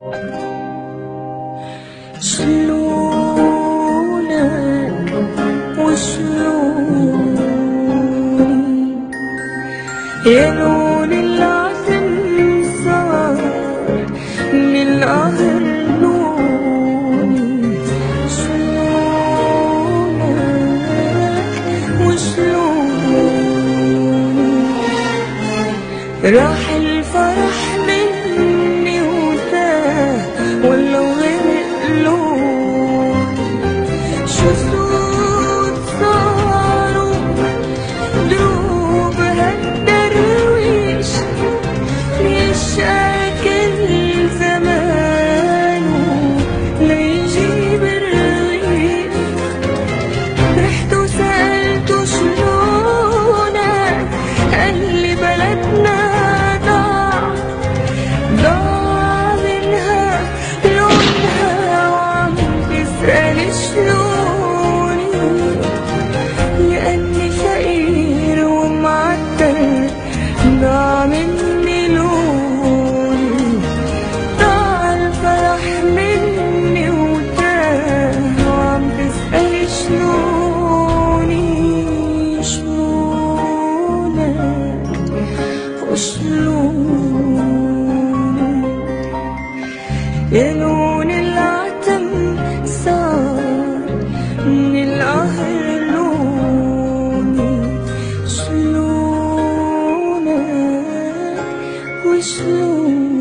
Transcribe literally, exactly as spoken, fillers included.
شلونك وشلوني يا لون العسل صار من القهر لوني. شلونك وشلوني راح الفرح مني وتاه ولا غرق لوني. شو سود صاروا دروب هالدرويش يشاكل زمانه ليجيب الريح. رحت وسألته شلونك قال لي بلدنا ضاع ضاع منها لونها وعم بسأل شلوني لأني فقير ومعتر ضاع مني لوني. ضاع الفرح مني وتاه وعم بسأل شلوني شلونك وشلوني يا لون العتم صار من القهر لوني. شلونك وشلوني